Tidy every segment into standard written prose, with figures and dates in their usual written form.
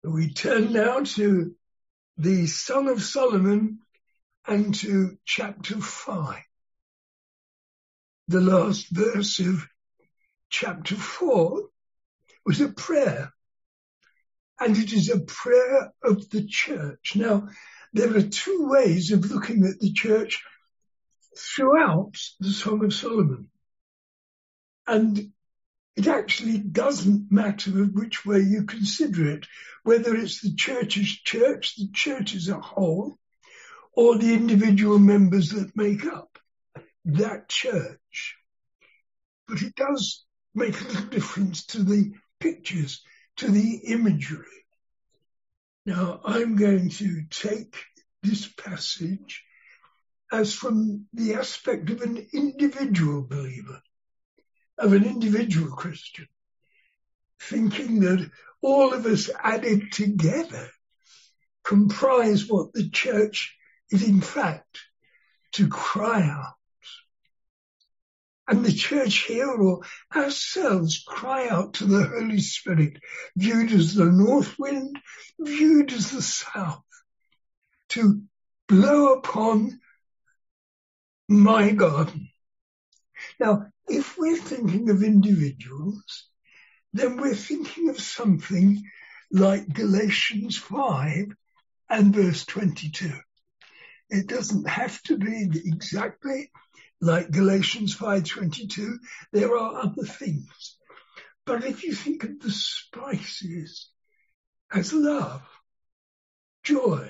We turn now to the Song of Solomon and to chapter 5. The last verse of chapter 4 was a prayer, and it is a prayer of the church. Now, there are two ways of looking at the church throughout the Song of Solomon, and it actually doesn't matter which way you consider it, whether it's the church's church, the church as a whole, or the individual members that make up that church. But it does make a little difference to the pictures, to the imagery. Now, I'm going to take this passage as from the aspect of an individual believer, of an individual Christian, thinking that all of us added together comprise what the church is in fact to cry out. And the church here, or ourselves, cry out to the Holy Spirit, viewed as the north wind, viewed as the south, to blow upon my garden. Now, if we're thinking of individuals, then we're thinking of something like Galatians 5 and verse 22. It doesn't have to be exactly like Galatians 5:22. There are other things. But if you think of the spices as love, joy,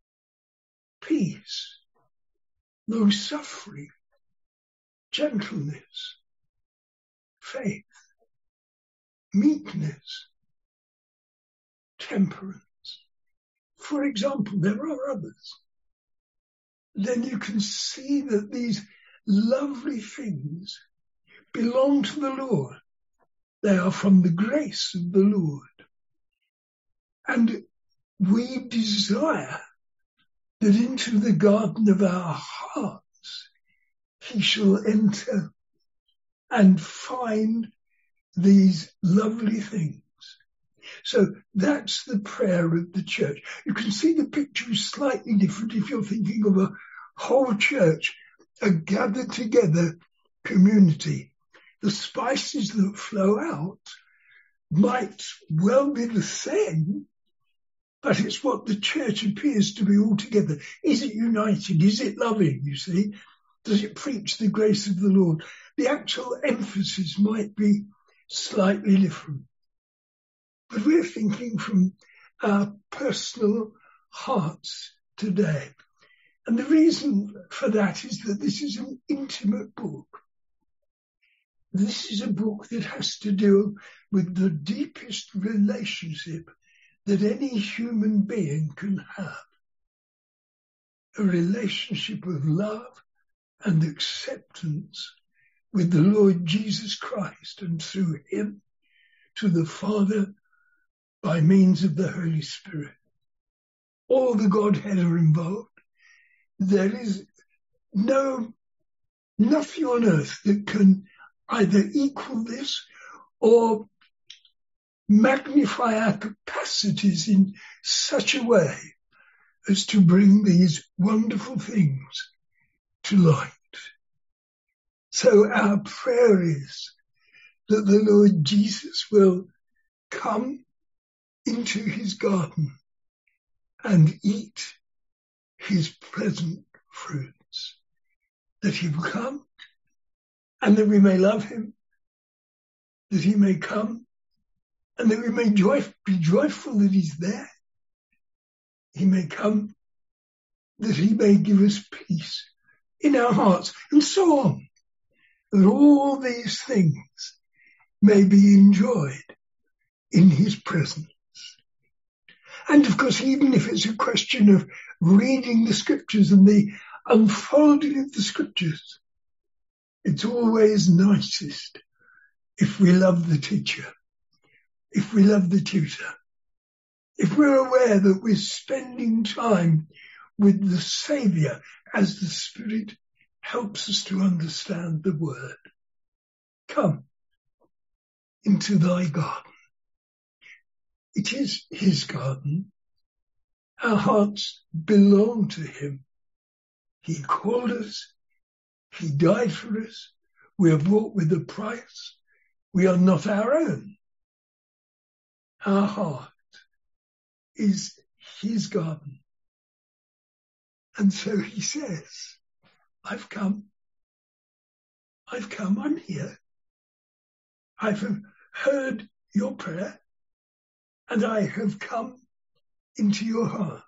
peace, long-suffering, gentleness, faith, meekness, temperance. For example, there are others. Then you can see that these lovely things belong to the Lord. They are from the grace of the Lord. And we desire that into the garden of our hearts he shall enter and find these lovely things. So that's the prayer of the church. You can see the picture is slightly different if you're thinking of a whole church, a gathered together community. The spices that flow out might well be the same, but it's what the church appears to be all together. Is it united? Is it loving, you see? Does it preach the grace of the Lord? The actual emphasis might be slightly different. But we're thinking from our personal hearts today. And the reason for that is that this is an intimate book. This is a book that has to do with the deepest relationship that any human being can have. A relationship of love and acceptance with the Lord Jesus Christ, and through him to the Father by means of the Holy Spirit. All the Godhead are involved. There is nothing on earth that can either equal this or magnify our capacities in such a way as to bring these wonderful things to light. So our prayer is that the Lord Jesus will come into his garden and eat his pleasant fruits, that he will come and that we may love him, that he may come and that we may be joyful that he's there. He may come that he may give us peace in our hearts, and so on. That all these things may be enjoyed in his presence. And of course, even if it's a question of reading the scriptures and the unfolding of the scriptures, it's always nicest if we love the teacher, if we love the tutor, if we're aware that we're spending time with the Saviour as the Spirit helps us to understand the word. Come into thy garden. it is his garden. Our hearts belong to him. He called us. He died for us. We are bought with a price. We are not our own. Our heart is his garden. And so he says, I've come, I'm here. I've heard your prayer and I have come into your heart.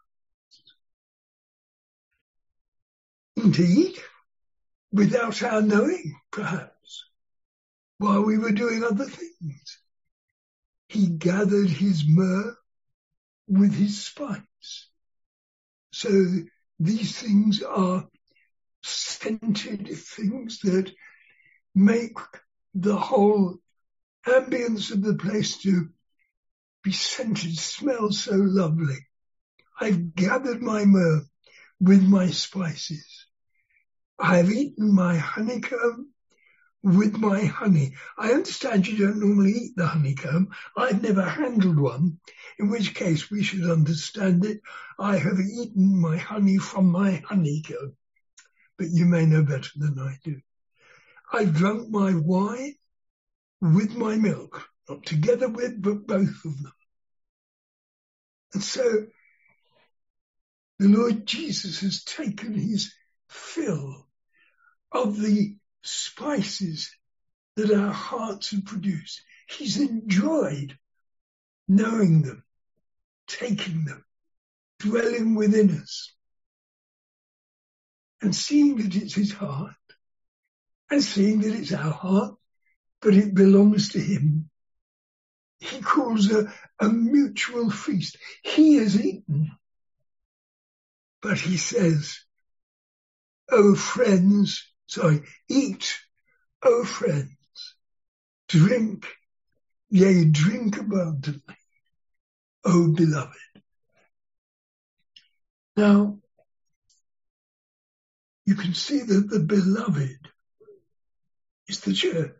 Indeed, without our knowing, perhaps, while we were doing other things, he gathered his myrrh with his spice. So these things are scented things that make the whole ambience of the place to be scented, smell so lovely. I've gathered my myrrh with my spices. I have eaten my honeycomb with my honey. I understand you don't normally eat the honeycomb. I've never handled one, in which case we should understand it. I have eaten my honey from my honeycomb, but you may know better than I do. I've drunk my wine with my milk, not together with, but both of them. And so the Lord Jesus has taken his fill of the spices that our hearts have produced. He's enjoyed knowing them, taking them, dwelling within us, and seeing that it's his heart, and seeing that it's our heart, but it belongs to him. He calls a mutual feast. He has eaten, but he says, oh friends, eat, oh friends, drink, yea, drink abundantly, oh beloved. Now, you can see that the beloved is the church.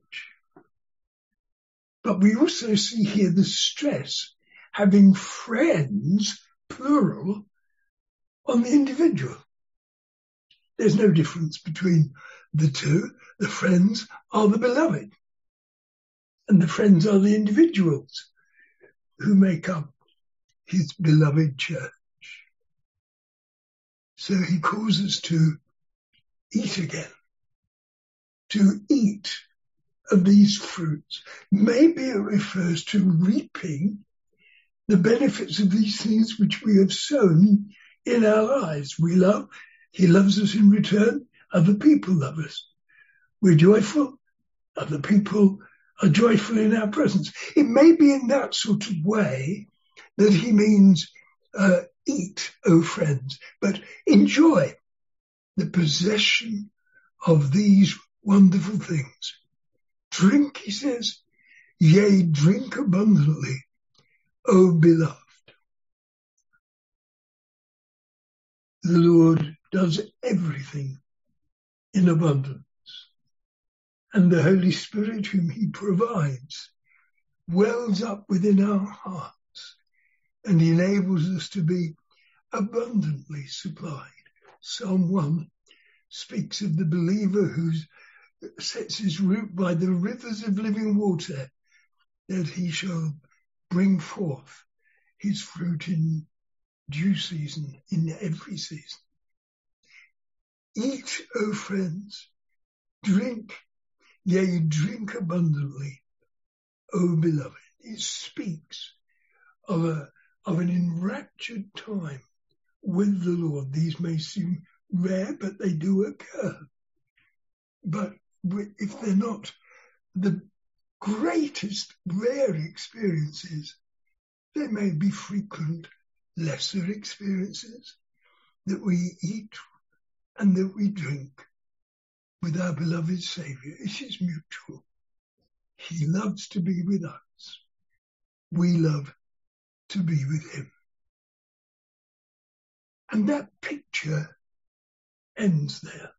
But we also see here the stress, having friends, plural, on the individual. There's no difference between the two. The friends are the beloved, and the friends are the individuals who make up his beloved church. So he calls us to eat again, to eat of these fruits. Maybe it refers to reaping the benefits of these things which we have sown in our lives. We love, he loves us in return, other people love us. We're joyful, other people are joyful in our presence. It may be in that sort of way that he means eat, O friends, but enjoy the possession of these wonderful things. Drink, he says, yea, drink abundantly, O beloved. The Lord does everything in abundance, and the Holy Spirit whom he provides wells up within our hearts and enables us to be abundantly supplied. Psalm 1 speaks of the believer who sets his root by the rivers of living water, that he shall bring forth his fruit in due season, in every season. Eat, O friends, drink, yea, drink abundantly, O beloved. It speaks of an enraptured time with the Lord. These may seem rare, but they do occur. But if they're not the greatest rare experiences, there may be frequent lesser experiences that we eat and that we drink with our beloved Saviour. It is mutual. He loves to be with us. We love to be with him. And that picture ends there.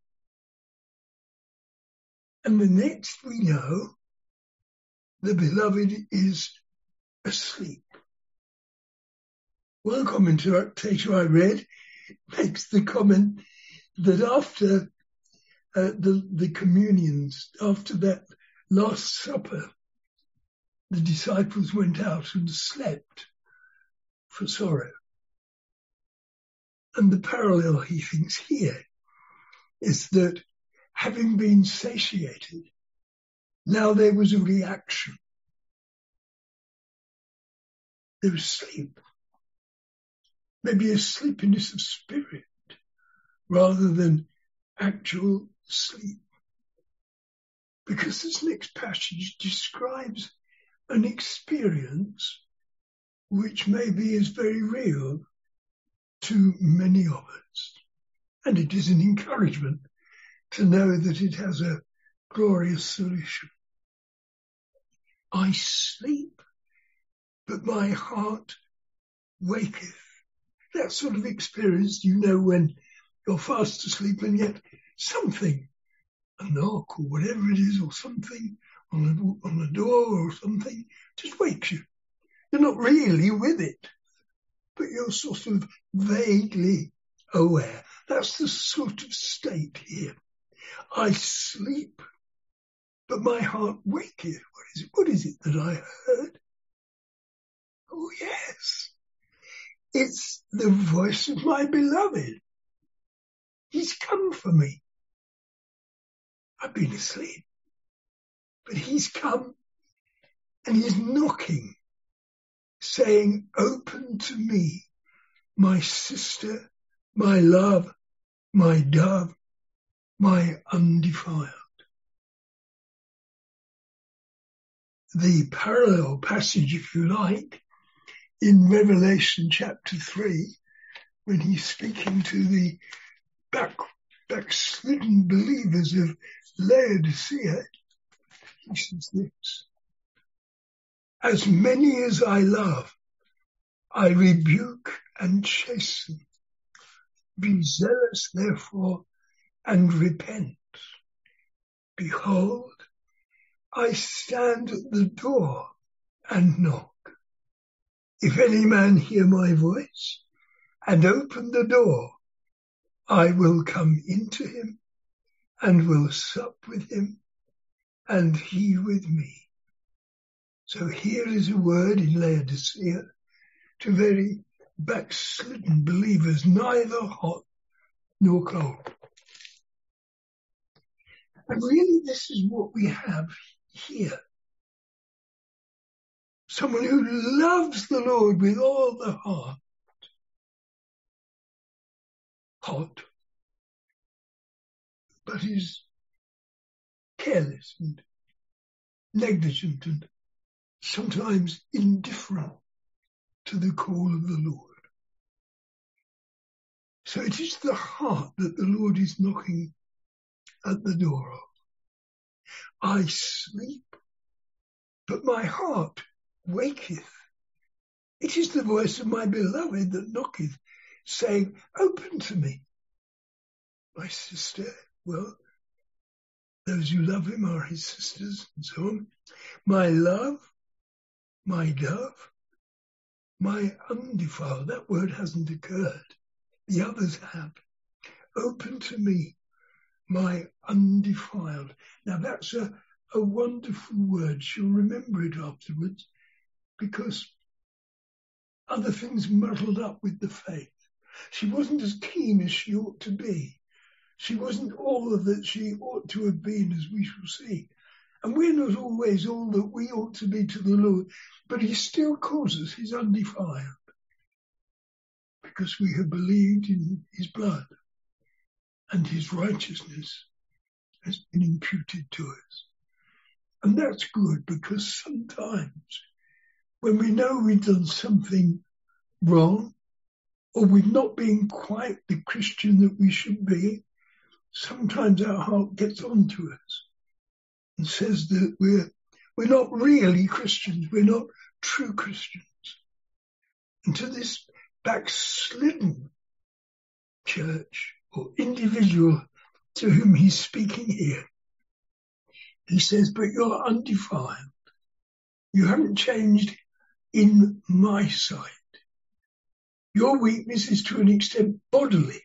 And the next we know, the beloved is asleep. One commentator I read makes the comment that after the communions, after that Last Supper, the disciples went out and slept for sorrow. And the parallel, he thinks, here is that having been satiated, now there was a reaction. There was sleep. Maybe a sleepiness of spirit rather than actual sleep. Because this next passage describes an experience which maybe is very real to many of us. And it is an encouragement to know that it has a glorious solution. I sleep, but my heart waketh. That sort of experience, you know, when you're fast asleep and yet something, a knock or whatever it is, or something on the door or something, just wakes you. You're not really with it, but you're sort of vaguely aware. That's the sort of state here. I sleep, but my heart waketh. What is it that I heard? Oh, yes. It's the voice of my beloved. He's come for me. I've been asleep, but he's come and he's knocking, saying, open to me, my sister, my love, my dove, my undefiled. The parallel passage, if you like, in Revelation chapter 3, when he's speaking to the backslidden believers of Laodicea, he says this: as many as I love, I rebuke and chasten. Be zealous, therefore, and repent. Behold, I stand at the door and knock. If any man hear my voice and open the door, I will come into him and will sup with him and he with me. So here is a word in Laodicea to very backslidden believers, neither hot nor cold. And really this is what we have here. Someone who loves the Lord with all the heart. Hot, but is careless and negligent and sometimes indifferent to the call of the Lord. So it is the heart that the Lord is knocking at the door of. I sleep, but my heart waketh. It is the voice of my beloved that knocketh, saying, open to me. My sister, well, those who love him are his sisters and so on. My love, my dove, my undefiled. That word hasn't occurred. The others have. Open to me, my undefiled. Now that's a wonderful word. She'll remember it afterwards because other things muddled up with the faith. She wasn't as keen as she ought to be. She wasn't all that she ought to have been, as we shall see. And we're not always all that we ought to be to the Lord, but he still calls us his undefiled because we have believed in his blood and his righteousness has been imputed to us. And that's good because sometimes when we know we've done something wrong or we've not been quite the Christian that we should be, sometimes our heart gets on to us and says that we're not really Christians, we're not true Christians. And to this backslidden church or individual to whom he's speaking here, he says, but you're undefiled. You haven't changed in my sight. Your weakness is to an extent bodily.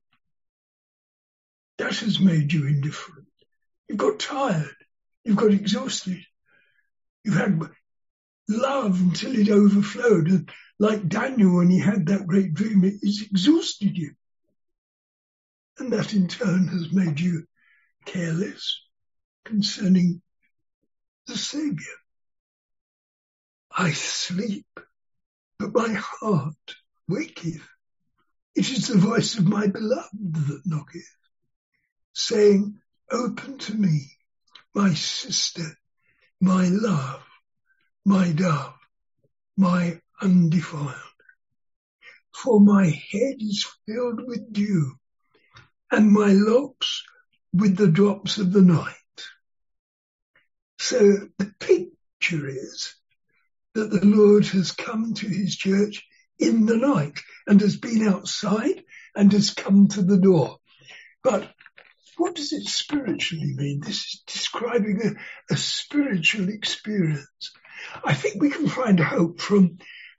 That has made you indifferent. You've got tired. You've got exhausted. You've had love until it overflowed. And like Daniel, when he had that great dream, it's exhausted you. And that in turn has made you careless concerning the Saviour. I sleep, but my heart waketh. It is the voice of my beloved that knocketh, saying, open to me, my sister, my love, my dove, my undefiled. For my head is filled with dew, and my locks with the drops of the night. So the picture is that the Lord has come to his church in the night and has been outside and has come to the door. But what does it spiritually mean? This is describing a spiritual experience. I think we can find help from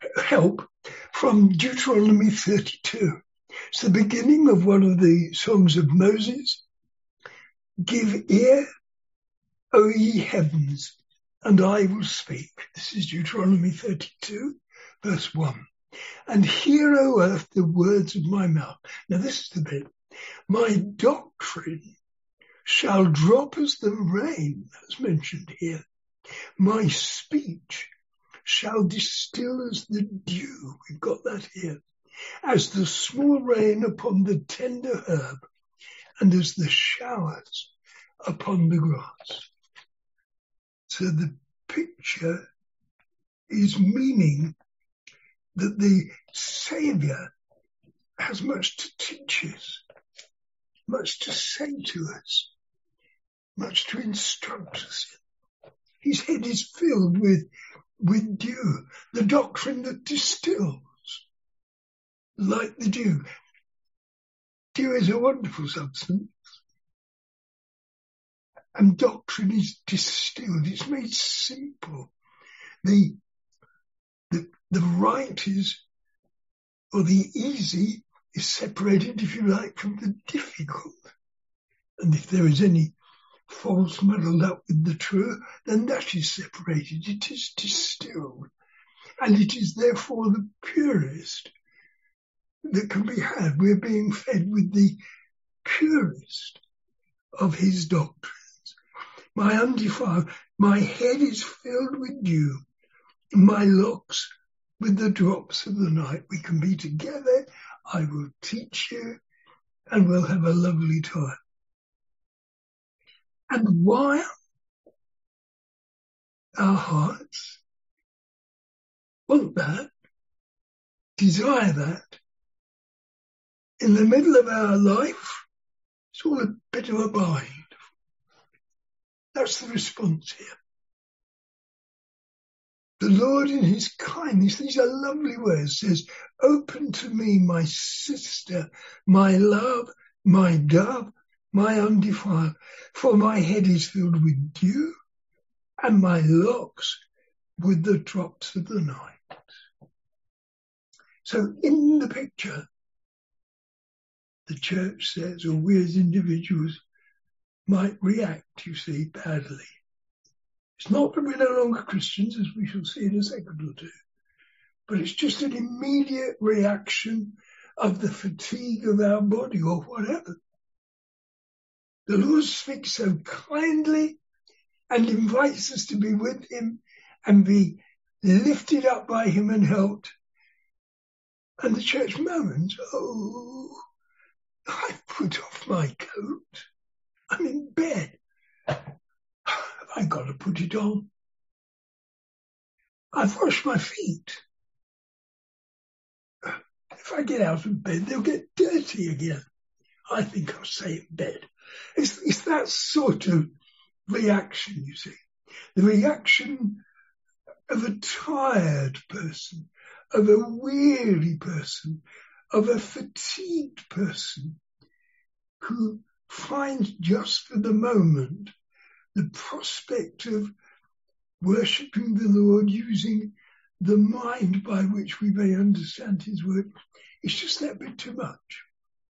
Deuteronomy 32. It's the beginning of one of the songs of Moses. Give ear, O ye heavens, and I will speak. This is Deuteronomy 32, verse 1. And hear, O earth, the words of my mouth. Now this is the bit. My doctrine shall drop as the rain, as mentioned here. My speech shall distill as the dew. We've got that here. As the small rain upon the tender herb, and as the showers upon the grass. So the picture is meaning that the Saviour has much to teach us, much to say to us, much to instruct us in. His head is filled with dew, the doctrine that distills like the dew. Dew is a wonderful substance, and doctrine is distilled. It's made simple. The right is, or the easy is separated, if you like, from the difficult. And if there is any false muddled up with the true, then that is separated. It is distilled. And it is therefore the purest that can be had. We're being fed with the purest of his doctrines. My undefiled, my head is filled with dew, my locks with the drops of the night. We can be together. I will teach you, and we'll have a lovely time. And while our hearts want that, desire that, in the middle of our life, it's all a bit of a bind. That's the response here. The Lord in his kindness, these are lovely words, says, open to me, my sister, my love, my dove, my undefiled, for my head is filled with dew, and my locks with the drops of the night. So in the picture, the church says, or we as individuals might react, you see, badly. It's not that we're no longer Christians, as we shall see in a second or two, but it's just an immediate reaction of the fatigue of our body or whatever. The Lord speaks so kindly and invites us to be with him and be lifted up by him and helped. And the church moans, oh, I've put off my coat. I'm in bed. Have I got to put it on? I've washed my feet. If I get out of bed, they'll get dirty again. I think I'll stay in bed. It's that sort of reaction, you see. The reaction of a tired person, of a weary person, of a fatigued person who finds just for the moment the prospect of worshipping the Lord using the mind by which we may understand his word is just that bit too much.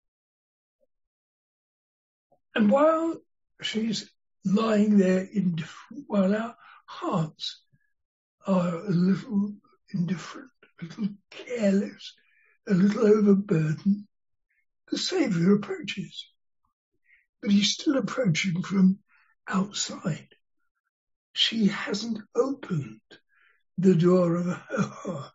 And while she's lying there indifferent, while our hearts are a little indifferent, a little careless, a little overburdened, the Saviour approaches. But he's still approaching from outside. She hasn't opened the door of her heart.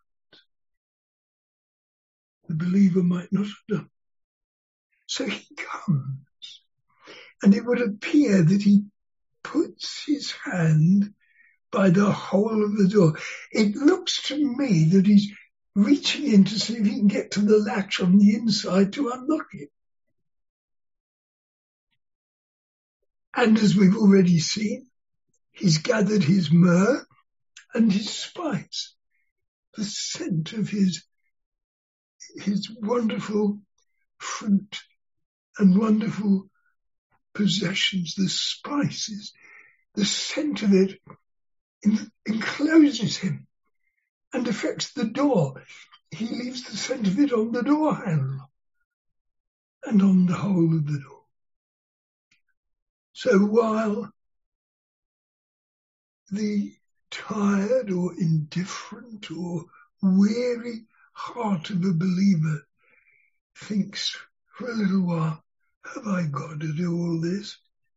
The believer might not have done. So he comes, and it would appear that he puts his hand by the hole of the door. It looks to me that he's reaching in to see if he can get to the latch on the inside to unlock it. And as we've already seen, he's gathered his myrrh and his spice, the scent of his wonderful fruit and wonderful possessions, the spices, the scent of it encloses him and affects the door. He leaves the scent of it on the door handle and on the hole of the door. So while the tired or indifferent or weary heart of a believer thinks for a little while, have I got to do all this?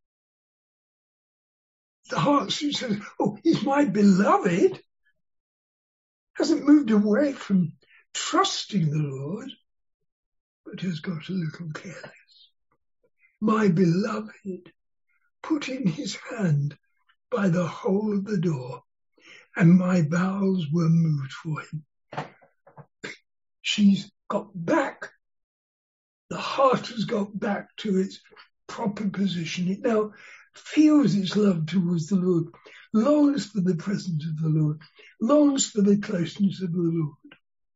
The heart says, oh, he's my beloved. Hasn't moved away from trusting the Lord, but has got a little careless. My beloved put in his hand by the hole of the door, and my bowels were moved for him. She's got back. The heart has got back to its proper position. It now feels its love towards the Lord, longs for the presence of the Lord, longs for the closeness of the Lord.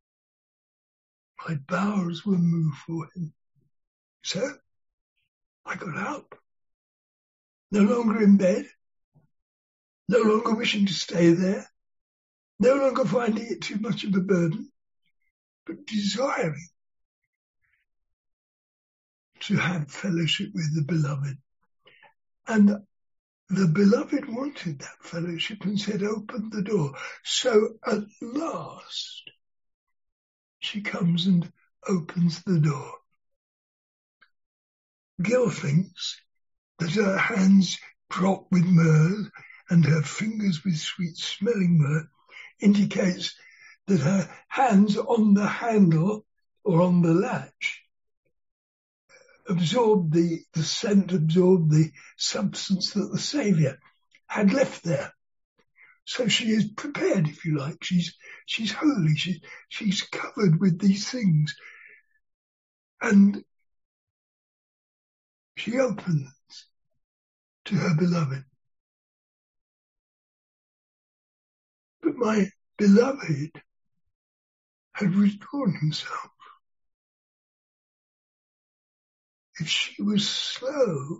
My bowels were moved for him. So I got up, no longer in bed, no longer wishing to stay there, no longer finding it too much of a burden, but desiring to have fellowship with the beloved. And the beloved wanted that fellowship and said, open the door. So at last she comes and opens the door. Gill thinks that her hands drop with myrrh and her fingers with sweet smelling myrrh indicates that her hands on the handle or on the latch absorbed the scent, absorbed the substance that the Saviour had left there. So she is prepared, if you like. She's holy. She's covered with these things. And she opens to her beloved. But my beloved had withdrawn himself. If she was slow,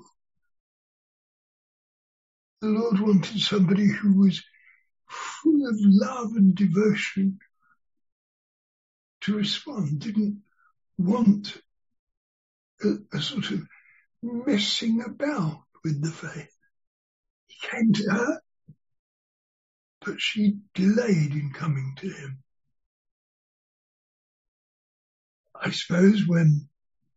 the Lord wanted somebody who was full of love and devotion to respond, didn't want a sort of messing about with the faith. He came to her, but she delayed in coming to him. I suppose when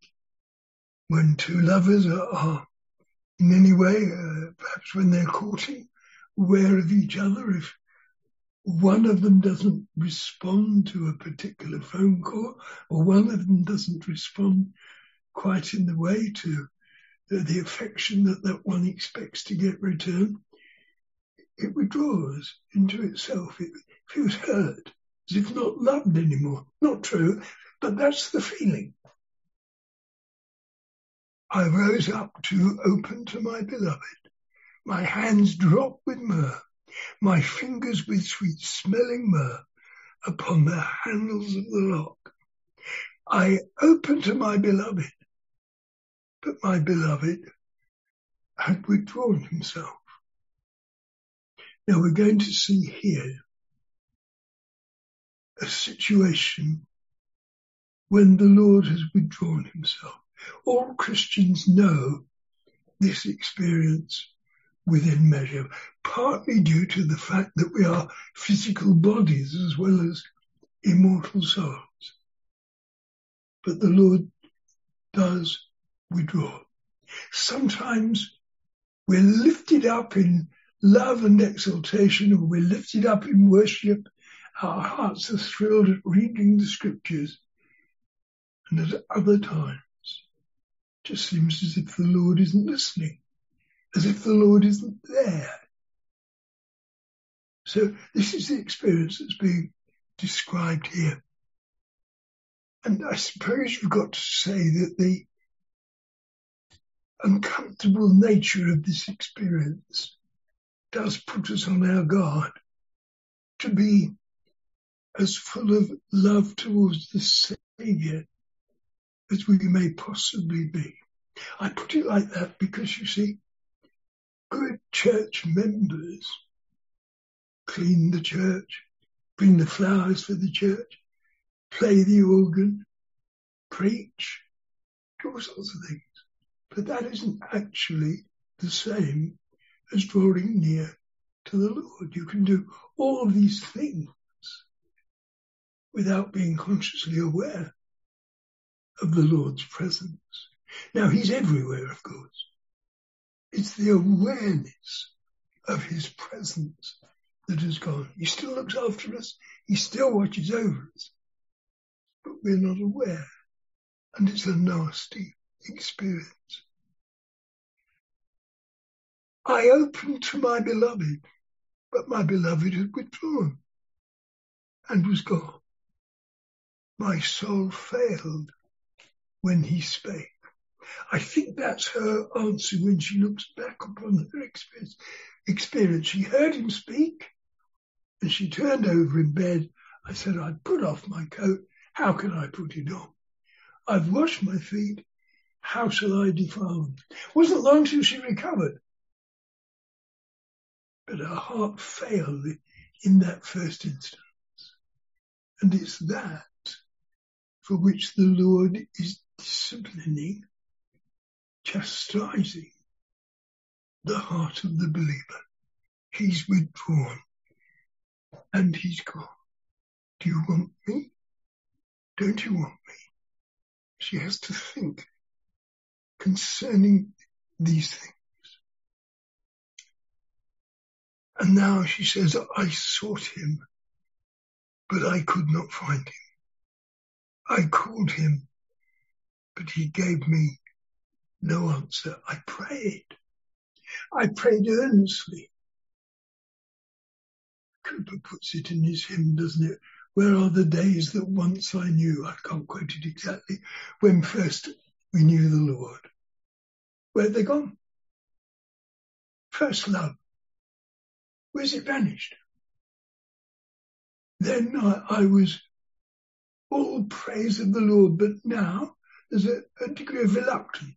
two lovers are in any way, perhaps when they're courting, aware of each other, if one of them doesn't respond to a particular phone call, or one of them doesn't respond quite in the way to the affection that one expects to get returned, it withdraws into itself. It feels hurt, as if not loved anymore. Not true, but that's the feeling. I rose up to open to my beloved. My hands dropped with myrrh, my fingers with sweet smelling myrrh upon the handles of the lock. I opened to my beloved, but my beloved had withdrawn himself. Now we're going to see here a situation when the Lord has withdrawn himself. All Christians know this experience within measure, partly due to the fact that we are physical bodies as well as immortal souls. But the Lord does withdraw. Sometimes we're lifted up in love and exaltation, or we're lifted up in worship. Our hearts are thrilled at reading the scriptures. And at other times, it just seems as if the Lord isn't listening, as if the Lord isn't there. So this is the experience that's being described here. And I suppose you've got to say that the uncomfortable nature of this experience does put us on our guard to be as full of love towards the Saviour as we may possibly be. I put it like that because, you see, good church members clean the church, bring the flowers for the church, play the organ, preach, do all sorts of things. But that isn't actually the same as drawing near to the Lord. You can do all of these things without being consciously aware of the Lord's presence. Now, he's everywhere, of course. It's the awareness of his presence that has gone. He still looks after us. He still watches over us. But we're not aware. And it's a nasty experience. I opened to my beloved, but my beloved had withdrawn and was gone. My soul failed when he spake. I think that's her answer when she looks back upon her experience. She heard him speak and she turned over in bed. I said, I'd put off my coat. How can I put it on? I've washed my feet. How shall I defile them? It wasn't long till she recovered. But her heart failed in that first instance. And it's that for which the Lord is disciplining, chastising the heart of the believer. He's withdrawn and he's gone. Do you want me? Don't you want me? She has to think concerning these things. And now she says, I sought him, but I could not find him. I called him, but he gave me no answer. I prayed earnestly. Cooper puts it in his hymn, doesn't it? Where are the days that once I knew? I can't quote it exactly. When first we knew the Lord. Where have they gone? First love. Where's it vanished? Then I was all praise of the Lord, but now there's a degree of reluctance.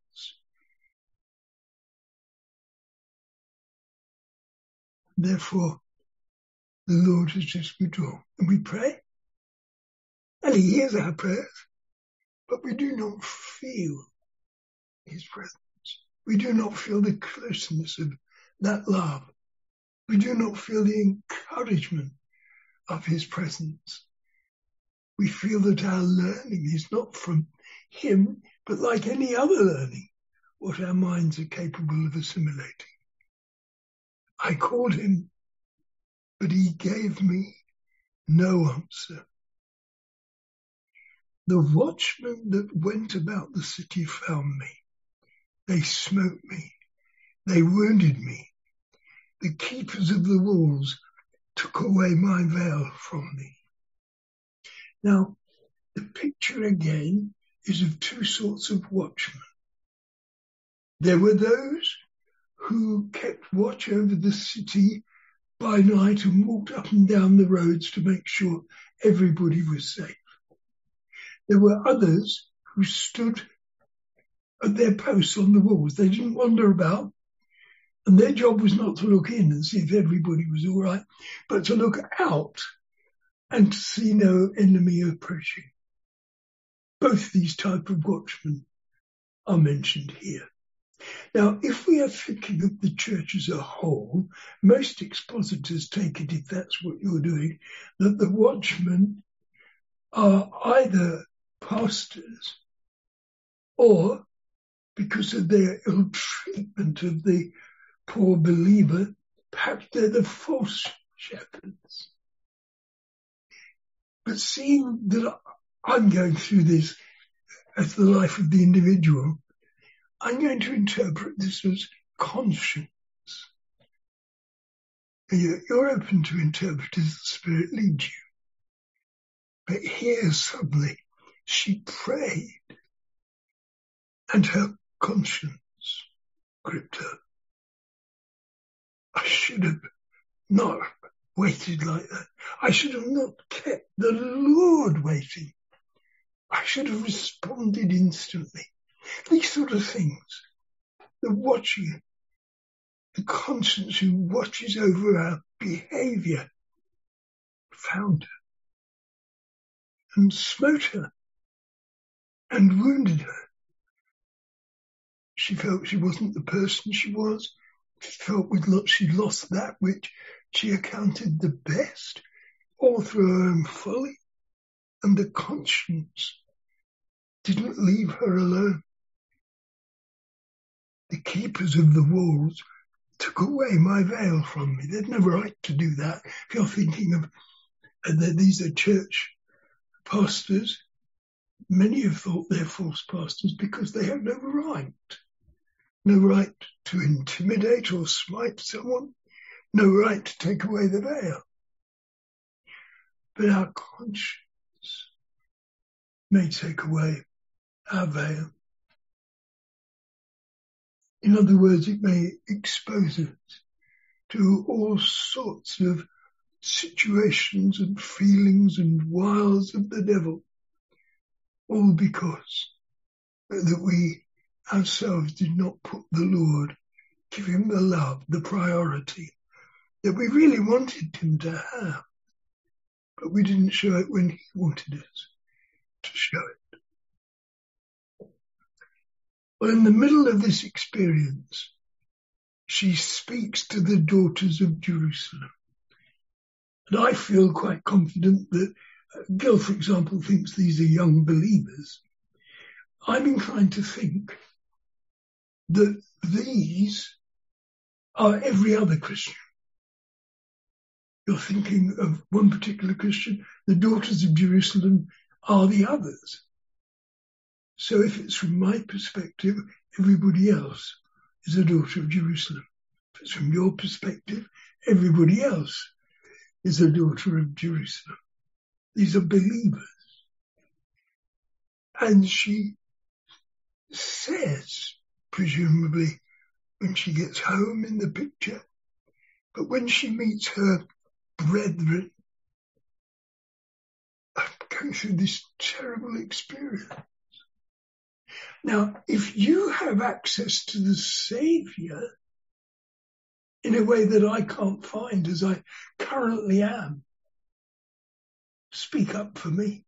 Therefore, the Lord has just withdrawn. And we pray, and he hears our prayers, but we do not feel his presence. We do not feel the closeness of that love. We do not feel the encouragement of his presence. We feel that our learning is not from him, but like any other learning, what our minds are capable of assimilating. I called him, but he gave me no answer. The watchmen that went about the city found me. They smote me. They wounded me. The keepers of the walls took away my veil from me. Now, the picture again is of two sorts of watchmen. There were those who kept watch over the city by night and walked up and down the roads to make sure everybody was safe. There were others who stood at their posts on the walls. They didn't wander about, and their job was not to look in and see if everybody was all right, but to look out and to see no enemy approaching. Both these type of watchmen are mentioned here. Now, if we are thinking of the church as a whole, most expositors take it, if that's what you're doing, that the watchmen are either pastors or, because of their ill treatment of the poor believer, perhaps they're the false shepherds. But seeing that I'm going through this as the life of the individual, I'm going to interpret this as conscience. You're open to interpret as the Spirit leads you. But here suddenly she prayed and her conscience gripped her. I should have not waited like that. I should have not kept the Lord waiting. I should have responded instantly. These sort of things, the watching, the conscience who watches over our behaviour, found her and smote her and wounded her. She felt she wasn't the person she was. She felt she lost that which she accounted the best, all through her own folly, and the conscience didn't leave her alone. The keepers of the walls took away my veil from me. They'd no right to do that. If you're thinking of these are church pastors, many have thought they're false pastors because they have no right. No right to intimidate or smite someone. No right to take away the veil. But our conscience may take away our veil. In other words, it may expose us to all sorts of situations and feelings and wiles of the devil, all because that we ourselves did not put the Lord, give him the love, the priority that we really wanted him to have, but we didn't show it when he wanted us to show it. Well, in the middle of this experience, she speaks to the daughters of Jerusalem. And I feel quite confident that Gil, for example, thinks these are young believers. I'm inclined to think that these are every other Christian. You're thinking of one particular Christian, the daughters of Jerusalem are the others. So if it's from my perspective, everybody else is a daughter of Jerusalem. If it's from your perspective, everybody else is a daughter of Jerusalem. These are believers. And she says, presumably, when she gets home in the picture, but when she meets her brethren, I'm going through this terrible experience. Now, if you have access to the Saviour in a way that I can't find as I currently am, speak up for me.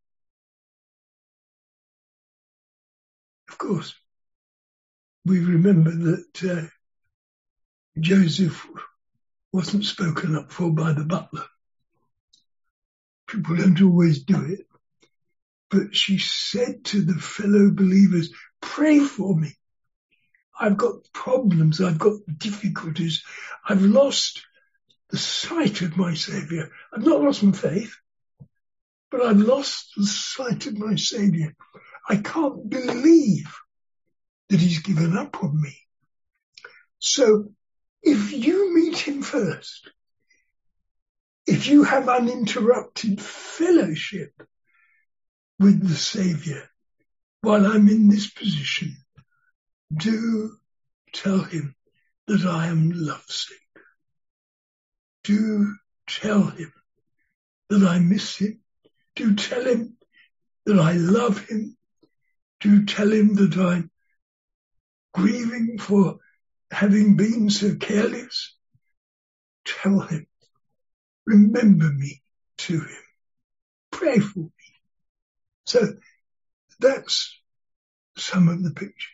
Of course, we remember that Joseph wasn't spoken up for by the butler. People don't always do it. But she said to the fellow believers, pray for me. I've got problems. I've got difficulties. I've lost the sight of my Saviour. I've not lost my faith, but I've lost the sight of my Saviour. I can't believe that he's given up on me. So if you meet him first, if you have uninterrupted fellowship with the Saviour while I'm in this position, do tell him that I am lovesick. Do tell him that I miss him. Do tell him that I love him. Do tell him that I'm grieving for having been so careless. Tell him. Remember me to him. pray for me. So that's some of the picture.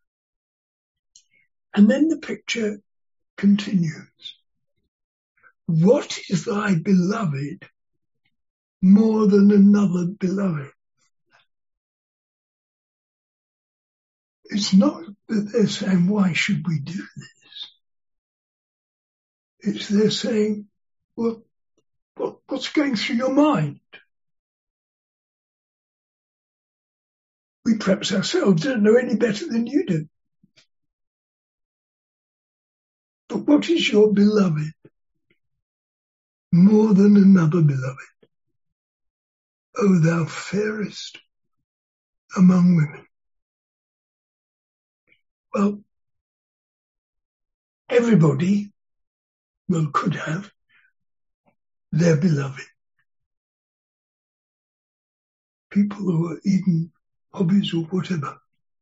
And then the picture continues. What is thy beloved more than another beloved? It's not that they're saying, why should we do this? It's they're saying, well, what's going through your mind? We perhaps ourselves don't know any better than you do. But what is your beloved more than another beloved? O thou fairest among women. Well, everybody, could have their beloved. People who are even hobbies or whatever.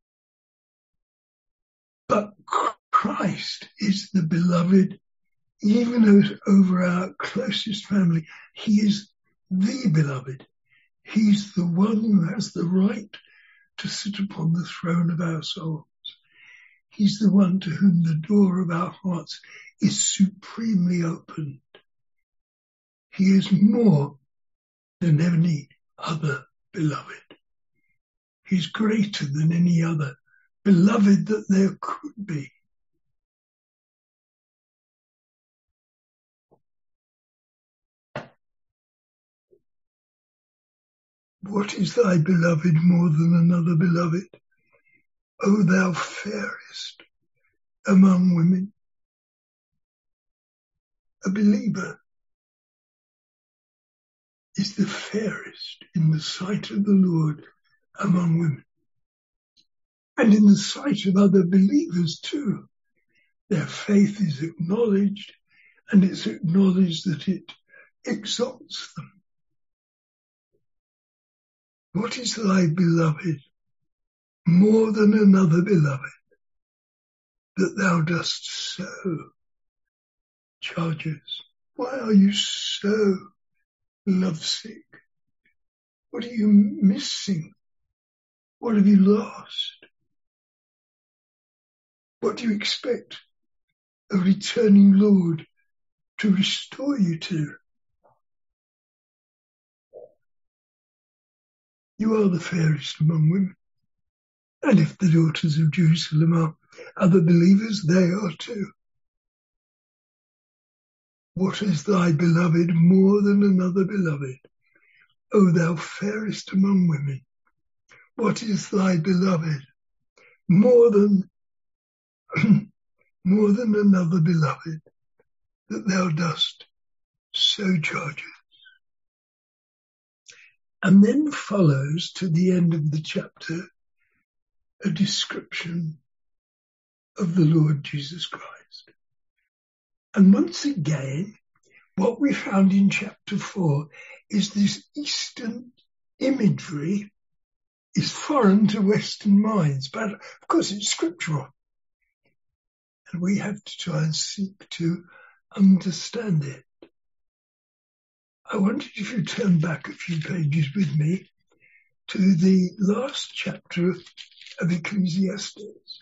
But Christ is the beloved, even over our closest family. He is the beloved. He's the one who has the right to sit upon the throne of our souls. He's the one to whom the door of our hearts is supremely opened. He is more than any other beloved. He's greater than any other beloved that there could be. What is thy beloved more than another beloved? O thou fairest among women. A believer is the fairest in the sight of the Lord among women. And in the sight of other believers too. Their faith is acknowledged, and it's acknowledged that it exalts them. What is thy beloved more than another beloved, that thou dost so charge us? Why are you so lovesick? What are you missing? What have you lost? What do you expect a returning Lord to restore you to? You are the fairest among women. And if the daughters of Jerusalem are other believers, they are too. What is thy beloved more than another beloved? O thou fairest among women. What is thy beloved more than another beloved, that thou dost so charge us? And then follows, to the end of the chapter, a description of the Lord Jesus Christ. And once again, what we found in chapter 4 is this Eastern imagery is foreign to Western minds, but of course it's scriptural. And we have to try and seek to understand it. I wondered if you turn back a few pages with me to the last chapter of Ecclesiastes.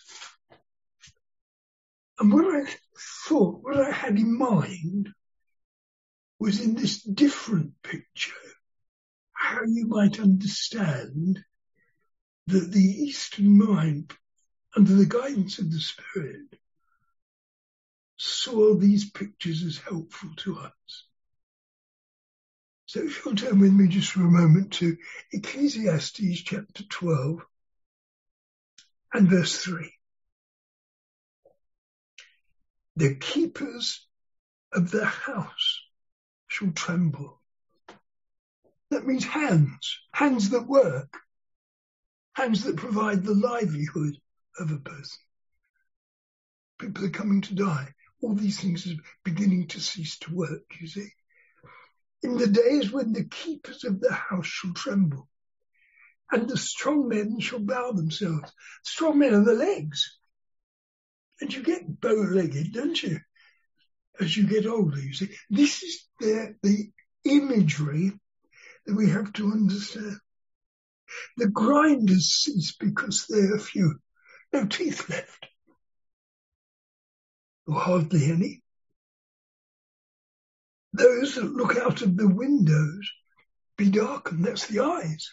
And what I had in mind was in this different picture, how you might understand that the Eastern mind, under the guidance of the Spirit, saw these pictures as helpful to us. So if you'll turn with me just for a moment to Ecclesiastes chapter 12 and verse 3. The keepers of the house shall tremble. That means hands that work, hands that provide the livelihood of a person. People are coming to die. All these things are beginning to cease to work, you see. In the days when the keepers of the house shall tremble, and the strong men shall bow themselves. Strong men are the legs. And you get bow-legged, don't you? As you get older, you see. This is the imagery that we have to understand. The grinders cease because there are few, no teeth left, or hardly any. Those that look out of the windows be darkened, that's the eyes.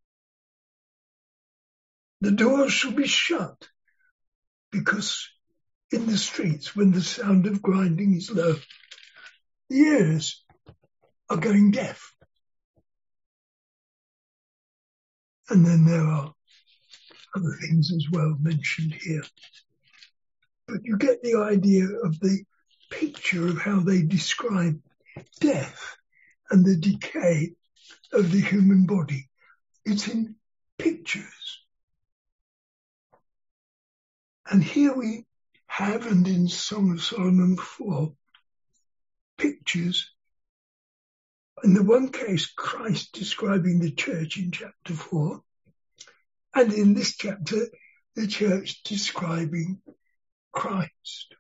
The doors shall be shut, because in the streets, when the sound of grinding is low, the ears are going deaf. And then there are other things as well mentioned here. But you get the idea of the picture of how they describe death and the decay of the human body. It's in pictures. And here we have, and in Song of Solomon 4, pictures. In the one case, Christ describing the church in chapter 4, and in this chapter, the church describing Christ.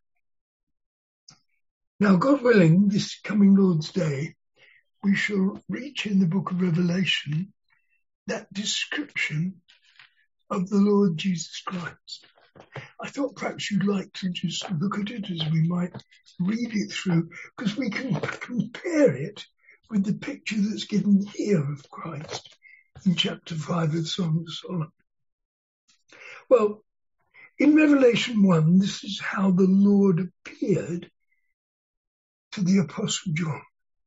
Now, God willing, this coming Lord's Day, we shall reach in the book of Revelation that description of the Lord Jesus Christ. I thought perhaps you'd like to just look at it as we might read it through, because we can compare it with the picture that's given here of Christ in chapter 5 of Song of Solomon. Well, in Revelation 1, this is how the Lord appeared to the Apostle John.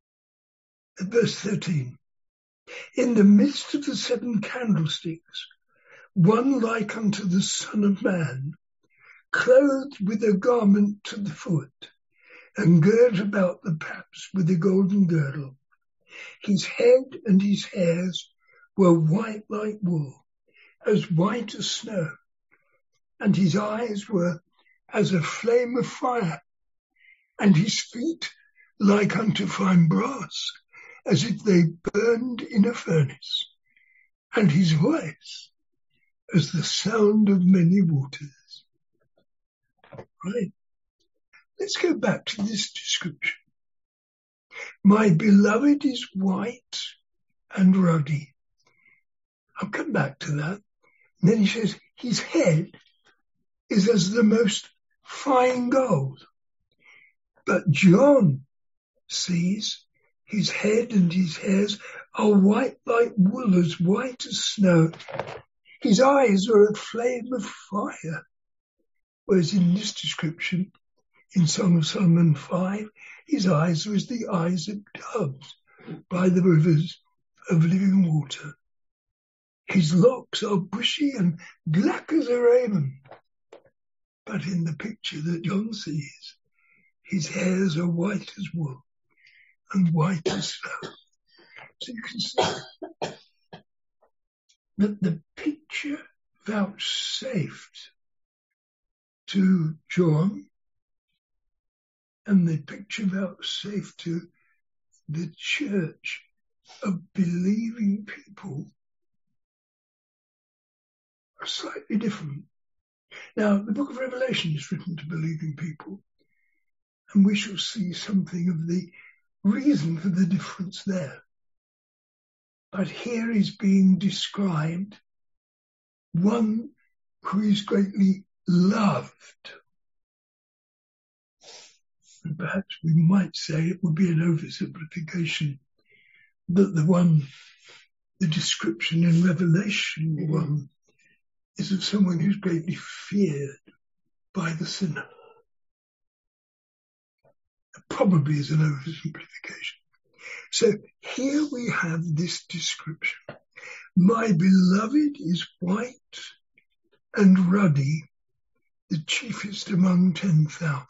At verse 13, in the midst of the 7 candlesticks, one like unto the Son of Man, clothed with a garment to the foot, and girt about the paps with a golden girdle. His head and his hairs were white like wool, as white as snow, and his eyes were as a flame of fire, and his feet like unto fine brass, as if they burned in a furnace, and his voice as the sound of many waters. Right. Let's go back to this description. My beloved is white and ruddy. I'll come back to that. And then he says, his head is as the most fine gold. But John sees his head and his hairs are white like wool, as white as snow. His eyes are a flame of fire. Whereas in this description, in Song of Solomon 5, his eyes are as the eyes of doves by the rivers of living water. His locks are bushy and black as a raven. But in the picture that John sees, his hairs are white as wool and white as snow. So you can see that the picture vouchsafed to John and the picture vouchsafed to the church of believing people are slightly different. Now, the book of Revelation is written to believing people, and we shall see something of the reason for the difference there. But here is being described one who is greatly loved. And perhaps we might say it would be an oversimplification that the description in Revelation 1 is of someone who's greatly feared by the sinner. It probably is an oversimplification. So here we have this description. My beloved is white and ruddy, the chiefest among 10,000.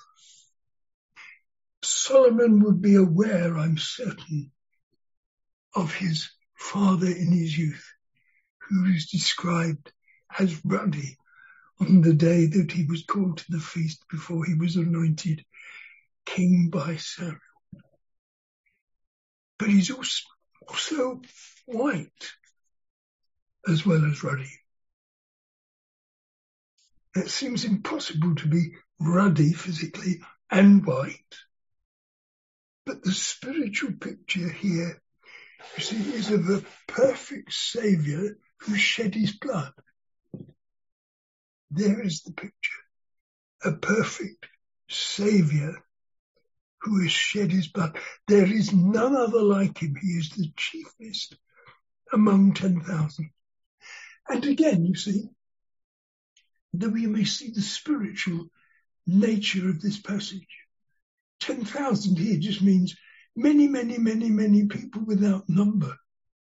Solomon would be aware, I'm certain, of his father in his youth, who is described as ruddy on the day that he was called to the feast before he was anointed king by Samuel. But he's also white as well as ruddy. It seems impossible to be ruddy physically and white. But the spiritual picture here you see, is of a perfect Saviour who shed his blood. There is the picture. A perfect Saviour who has shed his blood. There is none other like him. He is the chiefest among 10,000. And again, you see, that we may see the spiritual nature of this passage. 10,000 here just means many, many, many, many people without number.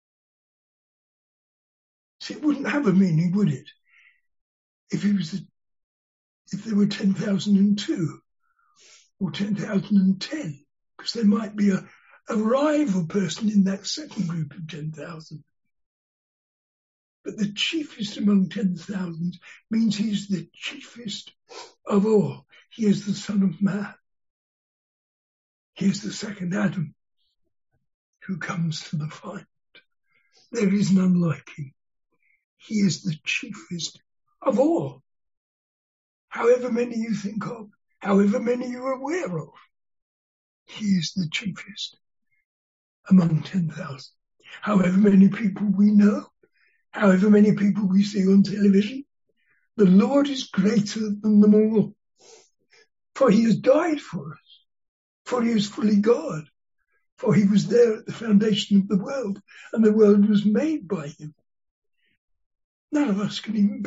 See, it wouldn't have a meaning, would it? If there were 10,002 or 10,010, because there might be a rival person in that second group of 10,000. But the chiefest among 10,000 means he's the chiefest of all. He is the Son of Man. He is the second Adam who comes to the fight. There is none like him. He is the chiefest of all. However many you think of, however many you're aware of, he is the chiefest among 10,000. However many people we know, however many people we see on television, the Lord is greater than them all. For he has died for us, for he is fully God, for he was there at the foundation of the world, and the world was made by him. None of us can even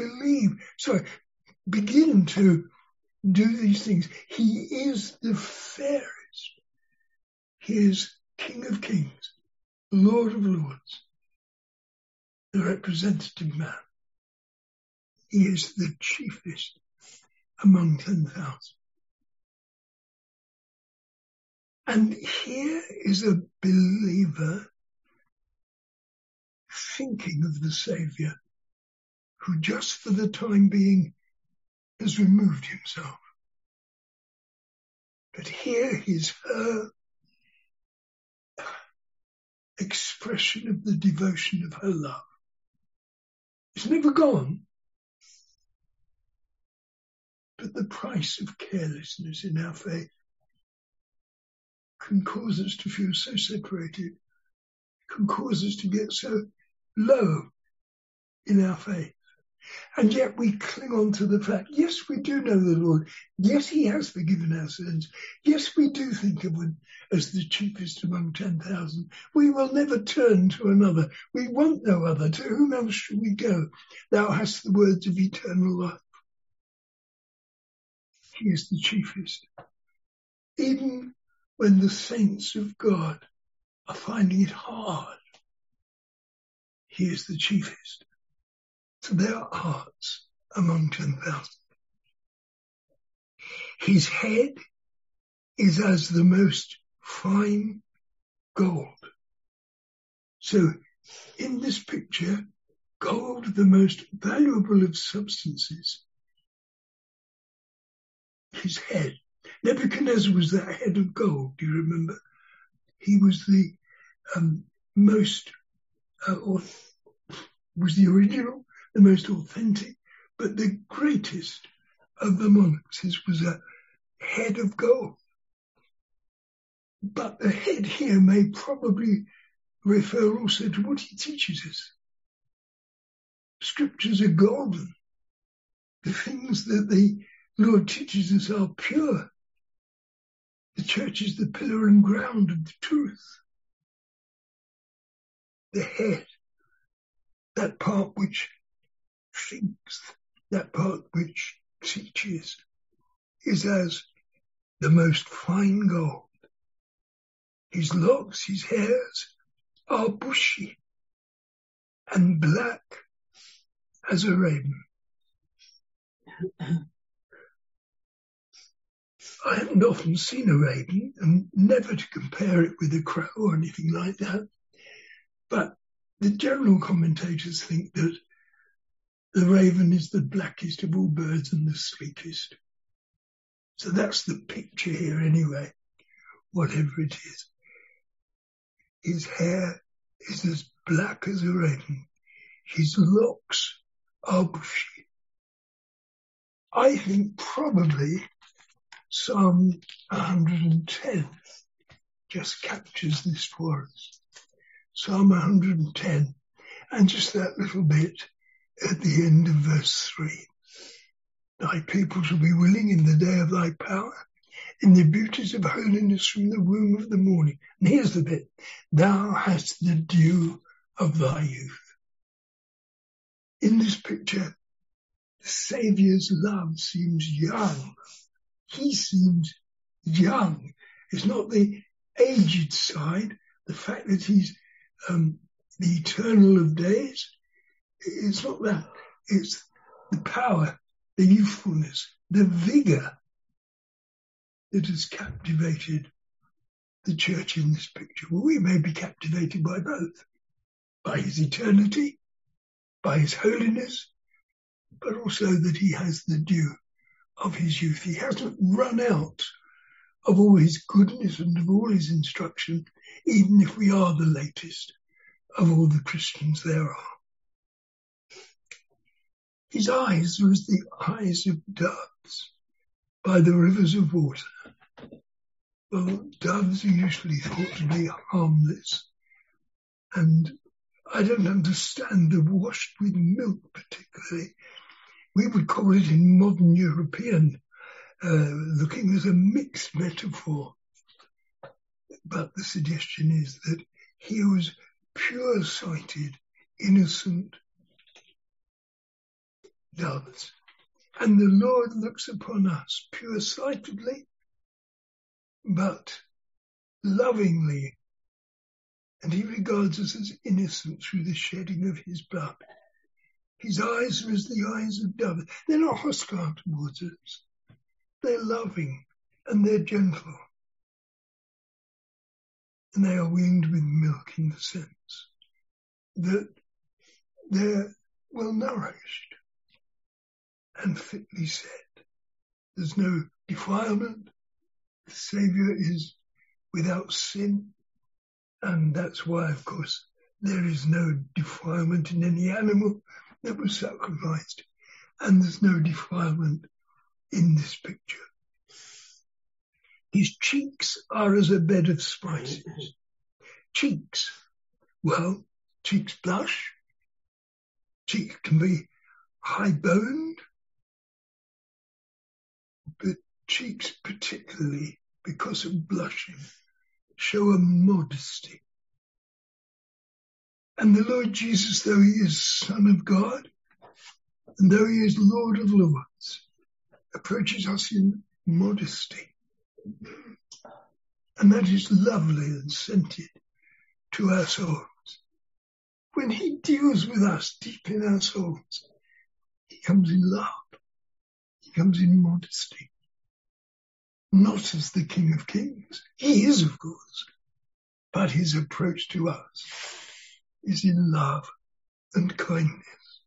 begin to do these things. He is the fairest. He is King of Kings, Lord of Lords, the representative man. He is the chiefest among 10,000. And here is a believer thinking of the Saviour who just for the time being has removed himself. But here is her expression of the devotion of her love. It's never gone. But the price of carelessness in our faith can cause us to feel so separated, can cause us to get so low in our faith. And yet we cling on to the fact, yes, we do know the Lord. Yes, he has forgiven our sins. Yes, we do think of him as the chiefest among 10,000. We will never turn to another. We want no other. To whom else should we go? Thou hast the words of eternal life. He is the chiefest. Even when the saints of God are finding it hard, he is the chiefest. So there are hearts among 10,000. His head is as the most fine gold. So in this picture, gold, the most valuable of substances, his head. Nebuchadnezzar was that head of gold, do you remember? He was the was the original, the most authentic, but the greatest of the monarchs. His was a head of gold. But the head here may probably refer also to what he teaches us. Scriptures are golden. The things that the Lord teaches us are pure. The church is the pillar and ground of the truth. The head, that part which thinks, that part which teaches, is as the most fine gold. His locks, his hairs are bushy and black as a raven. I haven't often seen a raven, and never to compare it with a crow or anything like that. But the general commentators think that the raven is the blackest of all birds and the sleekest. So that's the picture here anyway, whatever it is. His hair is as black as a raven. His locks are bushy. I think probably Psalm 110 just captures this for us. Psalm 110, and just that little bit at the end of verse 3. Thy people shall be willing in the day of thy power, in the beauties of holiness from the womb of the morning. And here's the bit. Thou hast the dew of thy youth. In this picture, the Saviour's love seems young. He seems young. It's not the aged side, the fact that he's the eternal of days. It's not that. It's the power, the youthfulness, the vigour that has captivated the church in this picture. Well, we may be captivated by both, by his eternity, by his holiness, but also that he has the dew of his youth. He hasn't run out of all his goodness and of all his instruction, even if we are the latest of all the Christians there are. His eyes are as the eyes of doves by the rivers of water. Well, doves are usually thought to be harmless, and I don't understand the washed with milk particularly. We would call it in modern European looking as a mixed metaphor. But the suggestion is that he was pure-sighted, innocent doves. And the Lord looks upon us pure-sightedly, but lovingly. And he regards us as innocent through the shedding of his blood. His eyes are as the eyes of doves. They're not hostile towards us. They're loving and they're gentle. And they are weaned with milk in the sense that they're well nourished and fitly set. There's no defilement. The Saviour is without sin. And that's why, of course, there is no defilement in any animal that was sacrificed. And there's no defilement in this picture. His cheeks are as a bed of spices. Cheeks. Well, cheeks blush. Cheeks can be high-boned. But cheeks particularly, because of blushing, show a modesty. And the Lord Jesus, though he is Son of God, and though he is Lord of Lords, approaches us in modesty. And that is lovely and scented to our souls. When he deals with us deep in our souls, he comes in love. He comes in modesty. Not as the King of Kings. He is, of course. But his approach to us is in love and kindness.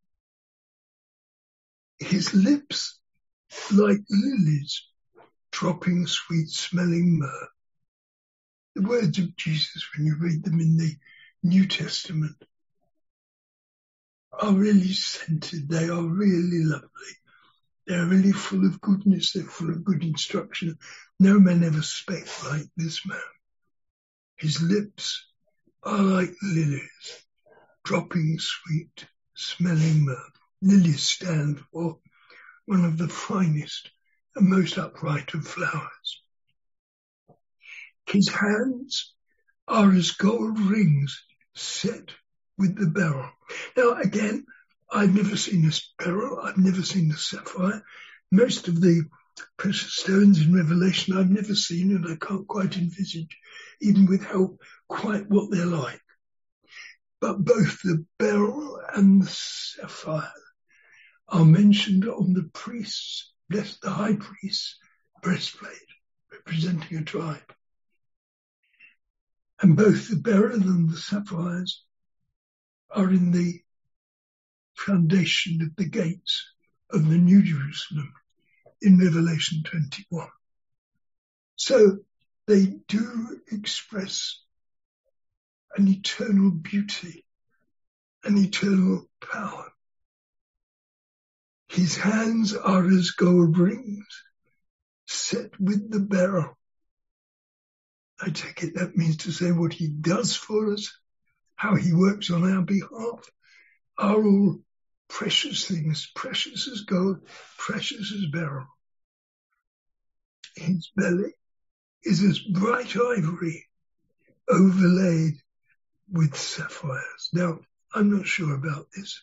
His lips like lilies, dropping sweet-smelling myrrh. The words of Jesus, when you read them in the New Testament, are really scented. They are really lovely. They're really full of goodness. They're full of good instruction. No man ever spake like this man. His lips are like lilies, dropping sweet-smelling myrrh. Lilies stand for one of the finest and most upright of flowers. His hands are as gold rings set with the beryl. Now again, I've never seen this beryl, I've never seen the sapphire. Most of the precious stones in Revelation I've never seen, and I can't quite envisage, even with help, quite what they're like. But both the beryl and the sapphire are mentioned on the priest's, the high priest's breastplate, representing a tribe. And both the beryl and the sapphires are in the foundation of the gates of the New Jerusalem in Revelation 21. So they do express an eternal beauty, an eternal power. His hands are as gold rings set with the beryl. I take it that means to say what he does for us how he works on our behalf, are all precious things, precious as gold, precious as beryl. His belly is as bright ivory, overlaid with sapphires. Now, I'm not sure about this,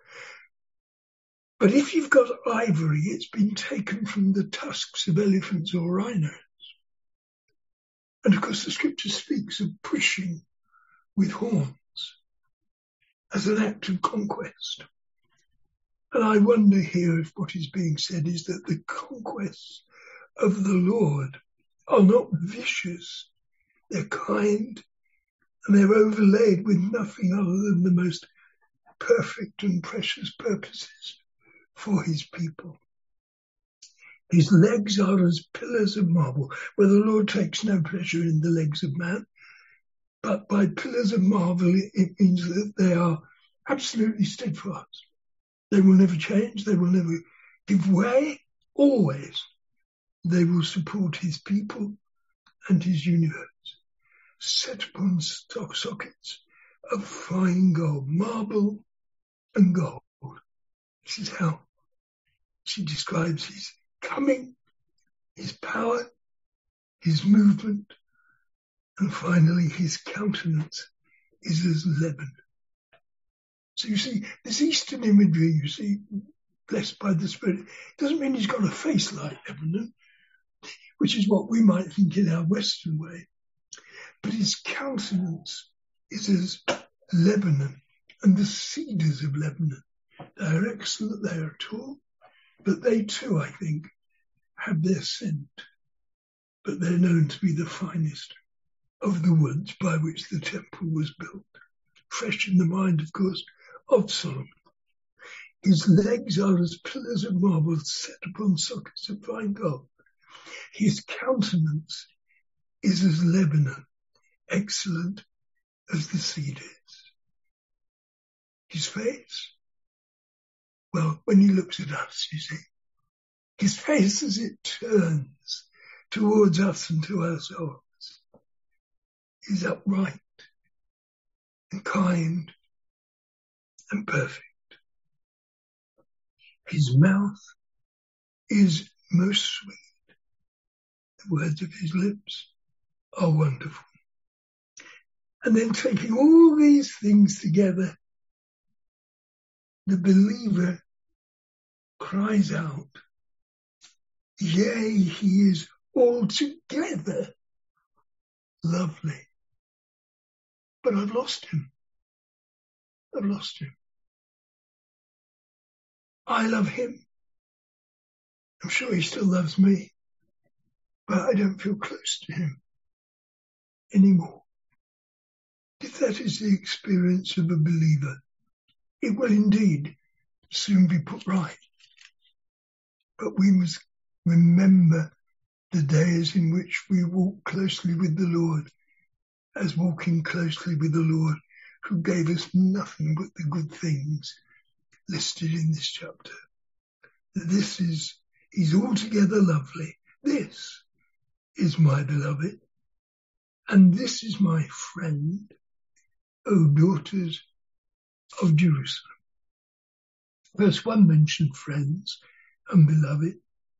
but if you've got ivory, it's been taken from the tusks of elephants or rhinos. And of course, the scripture speaks of pushing with horns as an act of conquest. And I wonder here if what is being said is that the conquests of the Lord are not vicious. They're kind, and they're overlaid with nothing other than the most perfect and precious purposes for his people. His legs are as pillars of marble, where the Lord takes no pleasure in the legs of man, but by pillars of marble it means that they are absolutely steadfast. They will never change, they will never give way, always. They will support his people and his universe, set upon sockets of fine gold, marble and gold. This is how she describes his coming, his power, his movement, and finally his countenance is as Lebanon. So you see, this Eastern imagery, you see, blessed by the Spirit, doesn't mean he's got a face like Lebanon, which is what we might think in our Western way. But his countenance is as Lebanon and the cedars of Lebanon. They are excellent, they are tall, but they too, I think, have their scent. But they're known to be the finest of the woods by which the temple was built. Fresh in the mind, of course, of Solomon. His legs are as pillars of marble set upon sockets of fine gold. His countenance is as Lebanon, excellent as the cedars. His face, well, when he looks at us, you see, his face as it turns towards us and to ourselves is upright and kind and perfect. His mouth is most sweet. The words of his lips are wonderful. And then taking all these things together, the believer cries out, yea, he is altogether lovely. But I've lost him. I've lost him. I love him. I'm sure he still loves me, but I don't feel close to him anymore. If that is the experience of a believer, it will indeed soon be put right. But we must remember the days in which we walk closely with the Lord, as walking closely with the Lord, who gave us nothing but the good things listed in this chapter. He's altogether lovely. This is my beloved, and this is my friend, O daughters of Jerusalem. Verse 1 mentioned friends and beloved.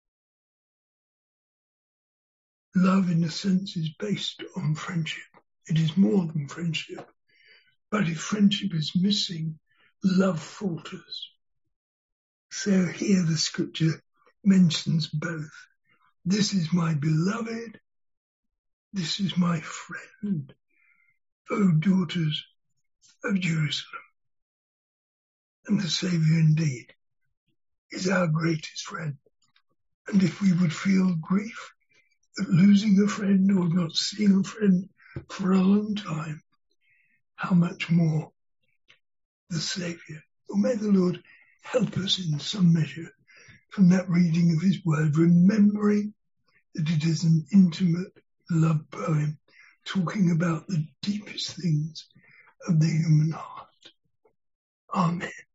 Love, in a sense, is based on friendship. It is more than friendship. But if friendship is missing, love falters. So here the scripture mentions both. This is my beloved. This is my friend. O daughters of Jerusalem. And the Saviour indeed is our greatest friend. And if we would feel grief at losing a friend or not seeing a friend for a long time, how much more the Saviour. Well, may the Lord help us in some measure from that reading of his word, remembering that it is an intimate love poem talking about the deepest things of the human heart. Amen.